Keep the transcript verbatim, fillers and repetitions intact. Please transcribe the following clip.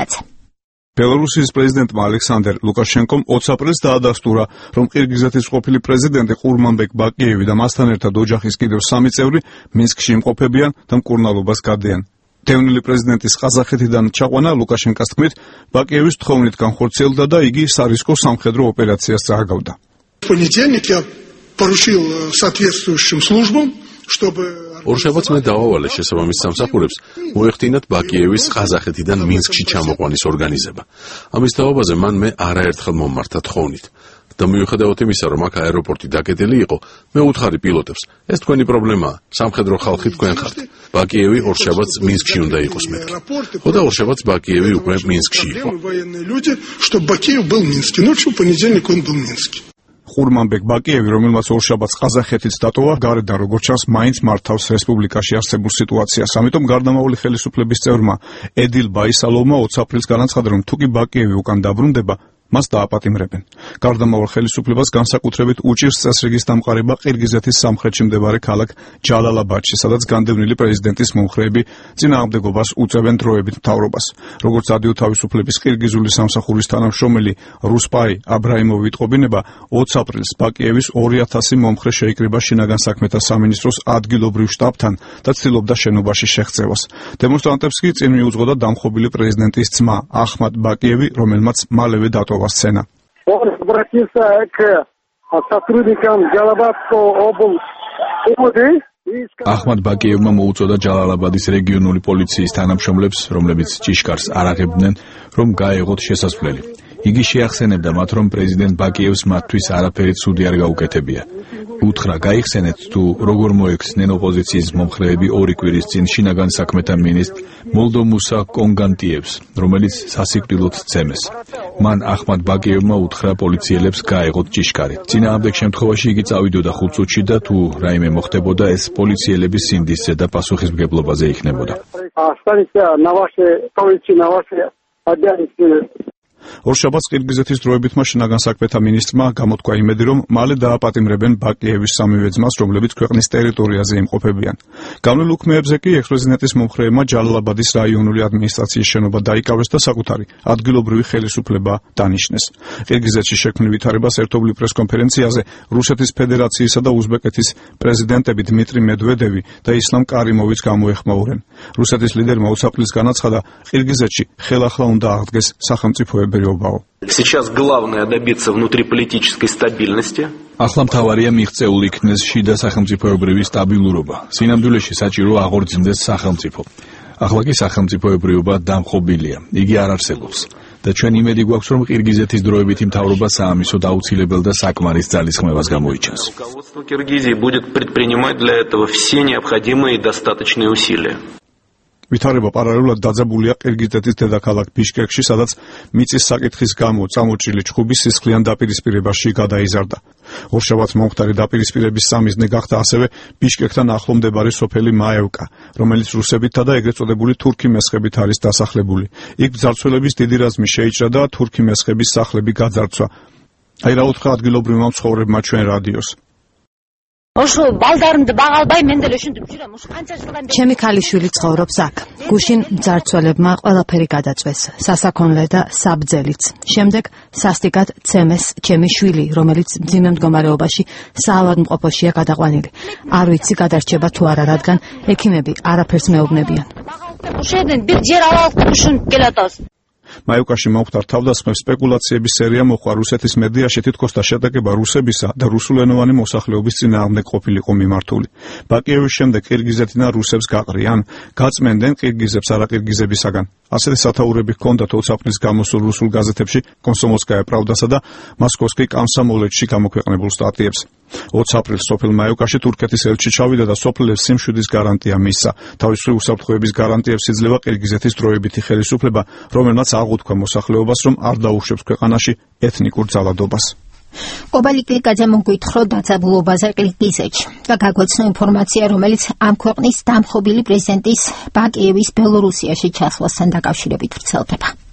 კაცი. ბელორუსიის პრეზიდენტმა ალექსანდრ ლუკაშენკომ ოცი აპრილს დაადასტურა, რომ ყირგიზეთის ყოფილი პრეზიდენტი ყურმანბეკ ბაკიევი და მასთან ერთად ოჯახის კიდევ სამი წევრი მინსკში იმყოფებიან და მკურნალობას გადიან. დევნილი პრეზიდენტის ყაზახეთიდან ჩაყვანა ლუკაშენკას თქმით, ბაკიევის თხოვნით განხორციელდა და იგი სარისკო სამხედრო ოპერაციას წააგავდა. Понедельник я поручил соответствующим службам, чтобы ორშაბათს მე დავავალე შესაბამის სამსახურებს მოეხდინათ ბაკიევის ყაზახეთიდან მინსკში ჩამოყვანის ორგანიზება. ამის თაობაზე მან მე არაერთხელ მომმართა თხოვნით. და მიუხედავად იმისა, რომ აქ აეროპორტი დაკეტილი იყო, მე უთხარი პილოტებს, ეს თქვენი პრობლემაა, სამხედრო ხალხი თქვენ ხართ. ბაკიევი ორშაბათს მინსკში უნდა იყოს მეთქი. ხო და ორშაბათს ბაკიევი უკვე მინსკში იყო. ყურმანბეკ ბაკიევი, რომელმაც ორშაბათს ყაზახეთից დატოვა, გარედან როგორც ჩანს, მაინც მართავს რესპუბლიკაში არსებულ სიტუაციას. ამიტომ გარდამავალი ხელისუფლების წევრმა ედილ ბაისალოვმა ოცი აპრილს განაცხადა, რომ თუ კი ბაკიევი უკან დაბრუნდება, მას დააპატიმრებენ. გარდამავალ ხელისუფლებას განსაკუთრებით უჭირს წესრიგის დამყარება ყირგიზეთის სამხრეთში მდებარე ქალაქ ჯალალაბადში, სადაც განდევნილი პრეზიდენტის მომხრეები წინააღმდეგობას უწევენ დროებით მთავრობას. როგორც ადიო თავისუფლების ყირგიზული სამსახურის თანამშრომელი რუსპაი აბრაიმოვი იტყობინება, ოცი აპრილს ბაკიევის ორი ათასი მომხრე შეიკრიბა შინაგან საქმეთა სამინისტროს ადგილობრივ შტაბთან და ცდილობდა შენობაში შეღწევას. დემონსტრანტებს კი წინ მიუძღოდა დამხობილი პრეზიდენტის ძმა ახმად ბაკიევი, რომელმაც მალევე დატოვა сцена. Он обратился к сотрудникам Джалалабадской области. ახმად ბაკიევმა მოუწოდა ჯალალაბადის რეგიონული პოლიციის თანამშრომლებს, რომლებიც ჭიშკარს არ აღებდნენ, რომ გაეღოთ შესასვლელი. იგი შეახსენებდა მათ, რომ პრეზიდენტ ბაკიევს მათთვის არაფერი ცუდი არ გაუკეთებია. უთხრა გაიხსენეთ, თუ როგორ მოექცნენ ოპოზიციის მომხრეები ორი კვირის წინ შინაგან საქმეთა მინისტრ მოლდომუსა კონგანტიევს, რომელიც სასიკვდილოდ სცემეს. მან ახმად ბაკიევმა უთხრა პოლიციელებს გაეღოთ ჭიშკარი. წინააღმდეგ შემთხვევაში იგი წავიდოდა ხუთ წუთში და თუ რაიმე მოხდებოდა, ეს პოლიციელების სინდისზე და პასუხისმგებლობაზე იქნებოდა. ორშაბათს ყირგიზეთის დროებითმა შინაგან საქმეთა მინისტრმა გამოთქვა იმედი, რომ მალე დააპატიმრებენ ბაკიევის სამივე ძმას, რომლებიც ქვეყნის ტერიტორიაზე იმყოფებიან. გავლილ უქმეებზე კი ექს-პრეზიდენტის მომხრეებმა ჯალალაბადის რაიონული ადმინისტრაციის შენობა დაიკავეს და საკუთარი ადგილობრივი ხელისუფლება დანიშნეს. ყირგიზეთში შექმნილ ვითარებას ერთობლივ პრესკონფერენციაზე რუსეთის ფედერაციისა და უზბეკეთის პრეზიდენტები დმიტრი მედვედევი და ისლამ კარიმოვიც გამოეხმაურნენ. რუსეთის ლიდერმა ოცი აპრილს განაცხადა, ყირგიზეთში ხელახლა უნდა აღდგეს სახელმწიფოები. Сейчас главное добиться внутриполитической стабильности. ახლა მთავარია მიღწეული იქნეს შიდა სახელმწიფოებრივი სტაბილურობა. სინამდვილეში საჭირო აღორძინდეს სახელმწიფო. ახლა კი სახელმწიფოებრიობა დამხობილია. იგი არ არსებობს. და ჩვენ იმედი გვაქვს, რომ ყირგიზეთის დროებითი მთავრობა საამისოდ აუცილებელ და საკმარის ძალისხმევას გამოიჩენს. Руководство Киргизии будет предпринимать для этого все необходимые и достаточные усилия. ვითარება პარალელურად დაძაბულია ყირგიზეთის დედაქალაქ ბიშკეკში, სადაც მიწის საკითხის გამო წამოჭრილი ჩხუბი სისხლიან დაპირისპირებაში გადაიზარდა. ორშაბათს მომხდარი დაპირისპირების სამიზნე გახდა ასევე ბიშკეკთან ახლო მდებარე სოფელი მაევკა, რომელიც რუსებითა და ეგრეთ წოდებული თურქი მესხებით არის დასახლებული. იქ ბრძარცველების დიდი რაზმი შეიჭრა და თურქი მესხების სახლები გაძარცვა. აი რა უთხრა ადგილობრივმა მცხოვრებმა ჩვენ რადიოს. ჩემი ქალიშვილი ცხოვრობს აქ. გუშინ მძარცველებმა ყველაფერი გადაწვეს, სასაქონლე და საბძელიც. შემდეგ სასტიკად ცემეს ჩემი შვილი, რომელიც მძიმე მდგომარეობაში საავადმყოფოშია გადაყვანილი. არ ვიცი გადარჩება თუ არა, რადგან ექიმები არაფერს მეუბნებიან. მაევკაში მომხდარ თავდასხმებს სპეკულაციების სერია მოხდა რუსეთის მედიაში, თითქოს და შეტაკება რუსებისა და რუსულენოვანი მოსახლეობის წინააღმდეგ ყოფილიყო მიმართული. ბაკიევის შემდეგ ყირგიზეთიდან რუსებს გაყრიან, გაწმენდნენ ყირგიზებს არაყირგიზებისაგან. ასეთი სათაურები ჰქონდათ ოცი აპრილს გამოსულ რუსულ გაზეთებში კომსომოლსკაია პრავდასა და მოსკოვსკი კამსომოლეთში გამოქვეყნებულ სტატიებს. ოცი აპრილს სოფელ მაევკაში თურქეთის ელჩი ჩავიდა და სოფლებს სიმშვიდის გარანტია მისცა. თავისუფლ უსაფრთხოების გარანტიებს იძლევა ყირგიზეთის დროებითი ხელისუფლება, რომელმაც აღუთქვა მოსახლეობას, რომ არ დაუშვებს ქვეყანაში ეთნიკურ ძალადობას. ობალი კლიკაძე მოგვითხრა დაძაბულობაზე ყირგიზეთში და გაგვეცნო ინფორმაცია, რომელიც ამ ქვეყნის დამხობილი პრეზიდენტის ბაკიევის ბელორუსიაში ჩასვლასთან დაკავშირებით ვრცელდება.